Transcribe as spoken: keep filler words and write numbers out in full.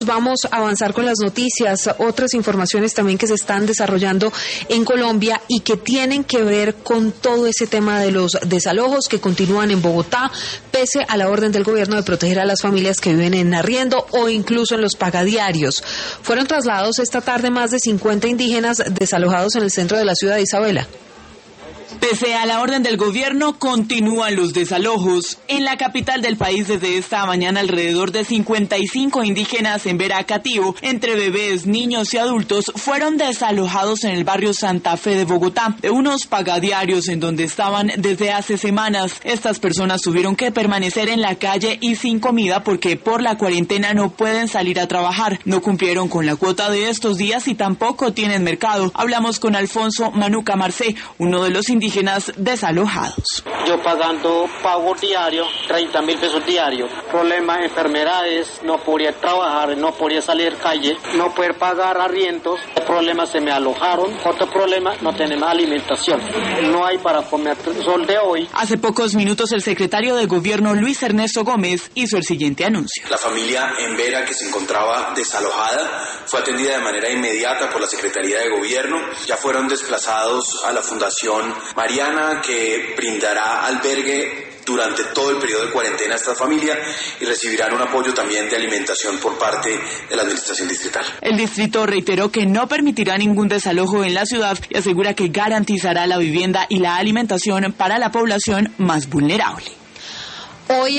Vamos a avanzar con las noticias, otras informaciones también que se están desarrollando en Colombia y que tienen que ver con todo ese tema de los desalojos que continúan en Bogotá, pese a la orden del gobierno de proteger a las familias que viven en arriendo o incluso en los pagadiarios. Fueron trasladados esta tarde más de cincuenta indígenas desalojados en el centro de la ciudad de Isabela. Pese a la orden del gobierno, continúan los desalojos. En la capital del país desde esta mañana alrededor de cincuenta y cinco indígenas en Veracativo, entre bebés, niños y adultos, fueron desalojados en el barrio Santa Fe de Bogotá, de unos pagadiarios en donde estaban desde hace semanas. Estas personas tuvieron que permanecer en la calle y sin comida porque por la cuarentena no pueden salir a trabajar. No cumplieron con la cuota de estos días y tampoco tienen mercado. Hablamos con Alfonso Manuca Marcé, uno de los indígenas desalojados. Yo pagando pago diario, treinta mil pesos diarios. Problemas, enfermedades, no podía trabajar, no podía salir calle, no poder pagar arriendos. Problemas, se me alojaron. Otro problema, no tenemos alimentación. No hay para comer el sol de hoy. Hace pocos minutos el secretario de Gobierno Luis Ernesto Gómez hizo el siguiente anuncio. La familia en Vera, que se encontraba desalojada, fue atendida de manera inmediata por la Secretaría de Gobierno. Ya fueron desplazados a la Fundación Mariana, que brindará albergue durante todo el periodo de cuarentena a esta familia y recibirán un apoyo también de alimentación por parte de la Administración Distrital. El distrito reiteró que no permitirá ningún desalojo en la ciudad y asegura que garantizará la vivienda y la alimentación para la población más vulnerable. Hoy